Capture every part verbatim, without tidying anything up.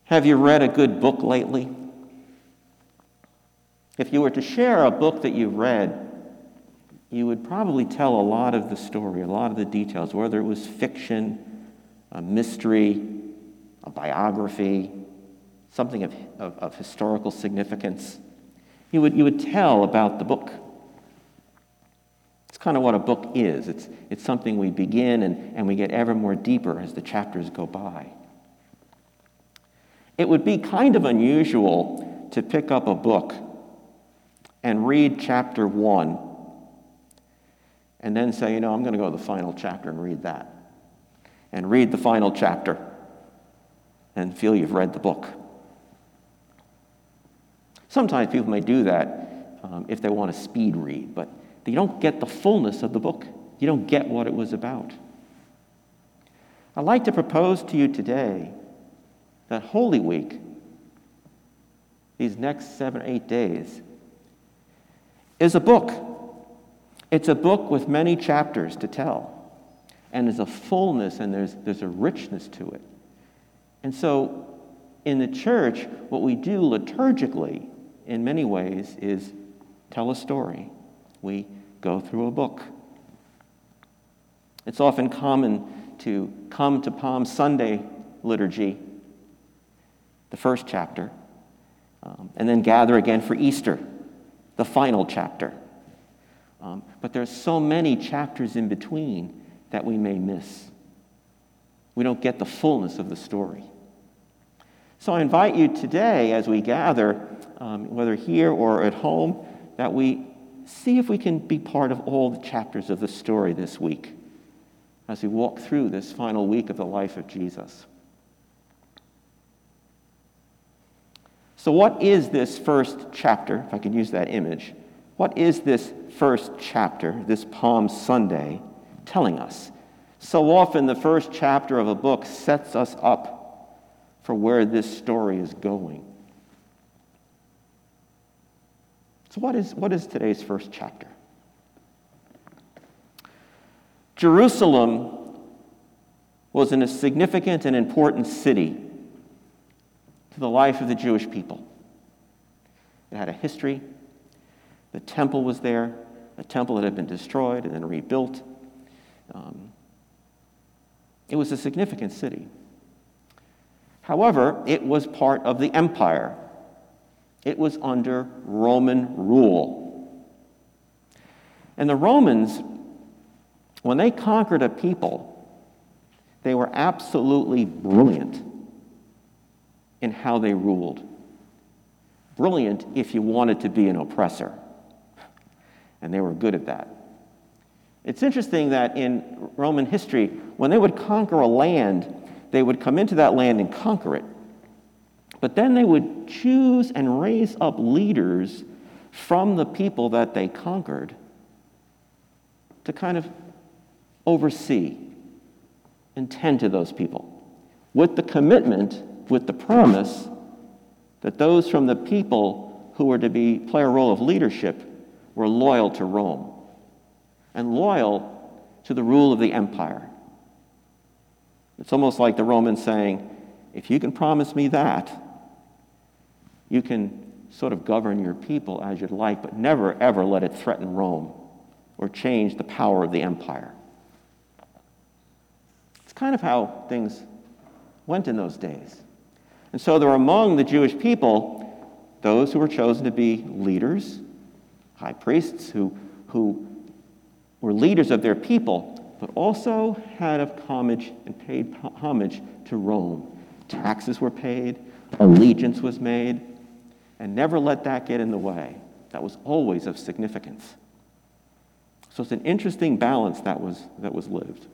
Have you read a good book lately? If you were to share a book that you read, you would probably tell a lot of the story, a lot of the details, whether it was fiction, a mystery, a biography, something of, of, of historical significance. You would, you would tell about the book. It's kind of what a book is. It's, it's something we begin and, and we get ever more deeper as the chapters go by. It would be kind of unusual to pick up a book and read chapter one and then say, you know, I'm going to go to the final chapter and read that. And read the final chapter and feel you've read the book. Sometimes people may do that um, if they want to speed read, but you don't get the fullness of the book. You don't get what it was about. I'd like to propose to you today that Holy Week, these next seven, eight days, is a book. It's a book with many chapters to tell. And there's a fullness and there's, there's a richness to it. And so in the church, what we do liturgically in many ways is tell a story. We go through a book. It's often common to come to Palm Sunday liturgy, the first chapter, um, and then gather again for Easter, the final chapter. Um, but there's so many chapters in between that we may miss. We don't get the fullness of the story. So I invite you today, as we gather, um, whether here or at home, that we see if we can be part of all the chapters of the story this week as we walk through this final week of the life of Jesus. So what is this first chapter, if I can use that image? What is this first chapter, this Palm Sunday, telling us? So often the first chapter of a book sets us up for where this story is going. So what is, what is today's first chapter? Jerusalem was in a significant and important city to the life of the Jewish people. It had a history. The temple was there, a temple that had been destroyed and then rebuilt. Um, it was a significant city. However, it was part of the empire. It was under Roman rule. And the Romans, when they conquered a people, they were absolutely brilliant in how they ruled. Brilliant if you wanted to be an oppressor. And they were good at that. It's interesting that in Roman history, when they would conquer a land, they would come into that land and conquer it. But then they would choose and raise up leaders from the people that they conquered to kind of oversee and tend to those people, with the commitment, with the promise that those from the people who were to be play a role of leadership were loyal to Rome and loyal to the rule of the empire. It's almost like the Romans saying, if you can promise me that, you can sort of govern your people as you'd like, but never, ever let it threaten Rome or change the power of the empire. It's kind of how things went in those days. And so there were among the Jewish people those who were chosen to be leaders, high priests who, who were leaders of their people, but also had of homage and paid homage to Rome. Taxes were paid, allegiance was made, and never let that get in the way. That was always of significance. So it's an interesting balance that was, that was lived.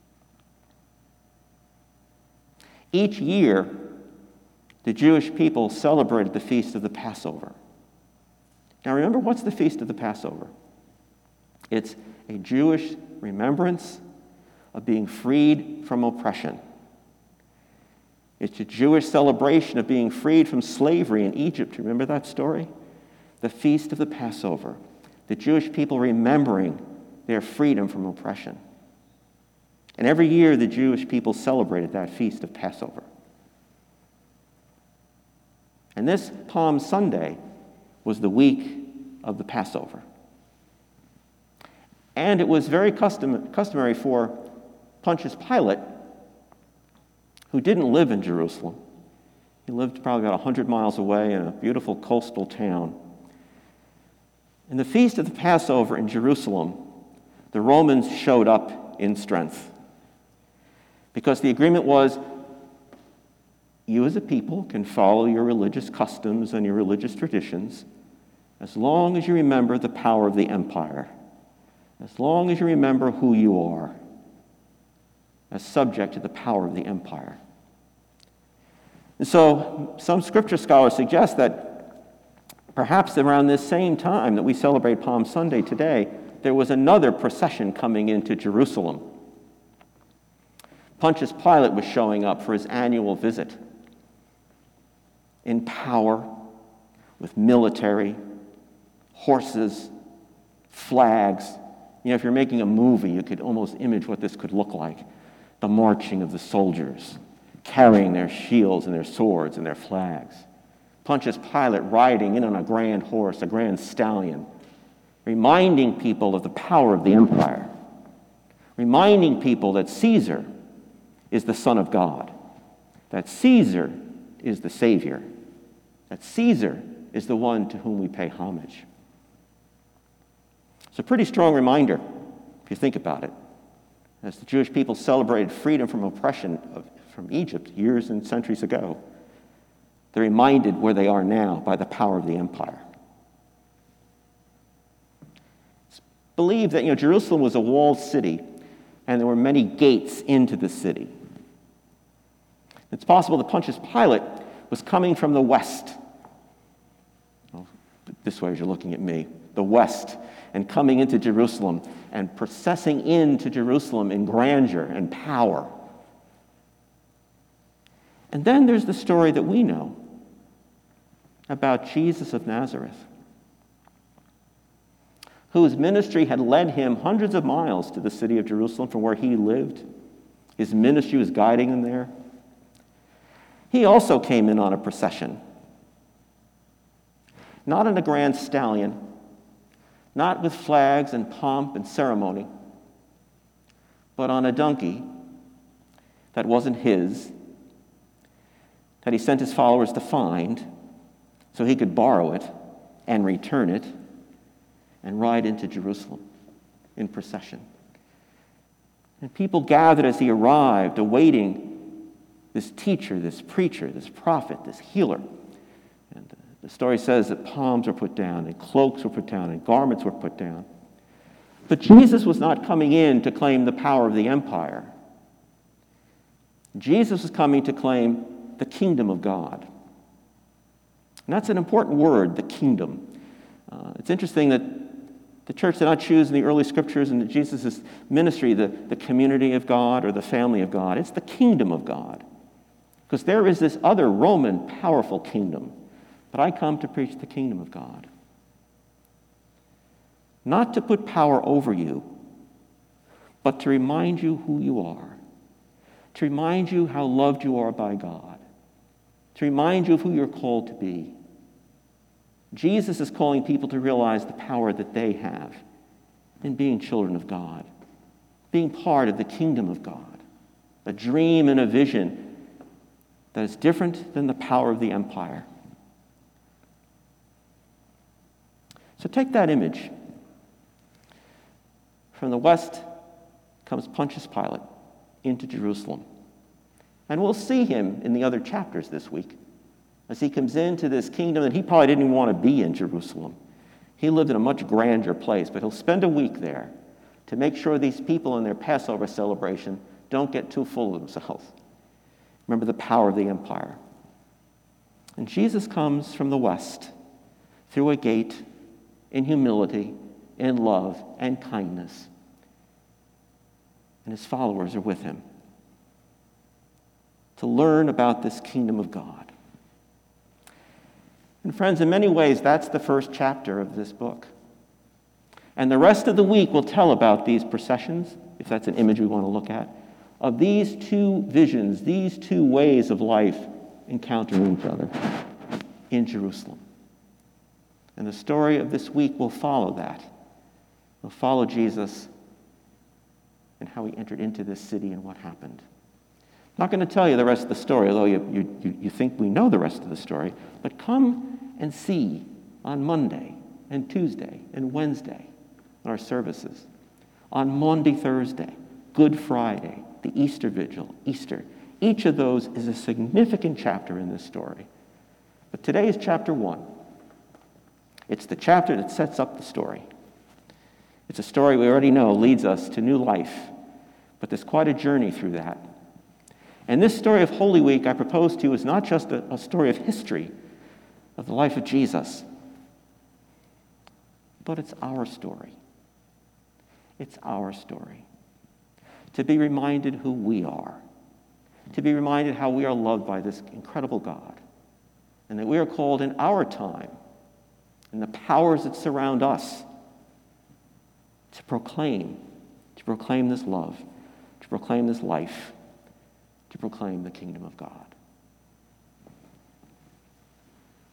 Each year, the Jewish people celebrated the feast of the Passover. Now remember, what's the feast of the Passover? It's a Jewish remembrance of being freed from oppression. It's a Jewish celebration of being freed from slavery in Egypt. Remember that story? The feast of the Passover. The Jewish people remembering their freedom from oppression. And every year the Jewish people celebrated that feast of Passover. And this Palm Sunday was the week of the Passover. And it was very custom, customary for Pontius Pilate, who didn't live in Jerusalem. He lived probably about one hundred miles away in a beautiful coastal town. In the feast of the Passover in Jerusalem, the Romans showed up in strength. Because the agreement was, you as a people can follow your religious customs and your religious traditions as long as you remember the power of the empire, as long as you remember who you are, as subject to the power of the empire. And so some scripture scholars suggest that perhaps around this same time that we celebrate Palm Sunday today, there was another procession coming into Jerusalem. Pontius Pilate was showing up for his annual visit in power, with military, horses, flags. You know, if you're making a movie, you could almost image what this could look like. The marching of the soldiers, carrying their shields and their swords and their flags. Pontius Pilate riding in on a grand horse, a grand stallion, reminding people of the power of the empire, reminding people that Caesar is the Son of God, that Caesar is the Savior, that Caesar is the one to whom we pay homage. It's a pretty strong reminder, if you think about it. As the Jewish people celebrated freedom from oppression of, from Egypt years and centuries ago, they're reminded where they are now by the power of the empire. It's believed that, you know, Jerusalem was a walled city, and there were many gates into the city. It's possible that Pontius Pilate was coming from the west. Well, this way as you're looking at me, the west, and coming into Jerusalem and processing into Jerusalem in grandeur and power. And then there's the story that we know about Jesus of Nazareth, whose ministry had led him hundreds of miles to the city of Jerusalem from where he lived. His ministry was guiding him there. He also came in on a procession, not in a grand stallion, not with flags and pomp and ceremony, but on a donkey that wasn't his, that he sent his followers to find so he could borrow it and return it and ride into Jerusalem in procession. And people gathered as he arrived, awaiting this teacher, this preacher, this prophet, this healer. And the story says that palms were put down, and cloaks were put down, and garments were put down. But Jesus was not coming in to claim the power of the empire. Jesus was coming to claim the kingdom of God. And that's an important word, the kingdom. Uh, it's interesting that the church did not choose in the early scriptures and Jesus' ministry the, the community of God or the family of God. It's the kingdom of God. Because there is this other Roman powerful kingdom. But I come to preach the kingdom of God. Not to put power over you, but to remind you who you are. To remind you how loved you are by God. To remind you of who you're called to be. Jesus is calling people to realize the power that they have in being children of God, being part of the kingdom of God, a dream and a vision that is different than the power of the empire. So take that image. From the west comes Pontius Pilate into Jerusalem. And we'll see him in the other chapters this week as he comes into this kingdom that he probably didn't even want to be in Jerusalem. He lived in a much grander place, but he'll spend a week there to make sure these people in their Passover celebration don't get too full of themselves. Remember the power of the empire. And Jesus comes from the west through a gate in humility, in love, and kindness. And his followers are with him to learn about this kingdom of God. And friends, in many ways, that's the first chapter of this book. And the rest of the week will tell about these processions, if that's an image we want to look at, of these two visions, these two ways of life encountering each other. in Jerusalem. And the story of this week will follow that. We'll follow Jesus and how he entered into this city and what happened. I'm not going to tell you the rest of the story, although you, you, you think we know the rest of the story, but come and see on Monday and Tuesday and Wednesday in our services. On Maundy Thursday, Good Friday, the Easter Vigil, Easter. Each of those is a significant chapter in this story. But today is chapter one. It's the chapter that sets up the story. It's a story we already know leads us to new life, but there's quite a journey through that. And this story of Holy Week, I propose to you, is not just a, a story of history of the life of Jesus, but it's our story. It's our story. To be reminded who we are, to be reminded how we are loved by this incredible God, and that we are called in our time, and the powers that surround us, to proclaim, to proclaim this love, to proclaim this life, to proclaim the kingdom of God.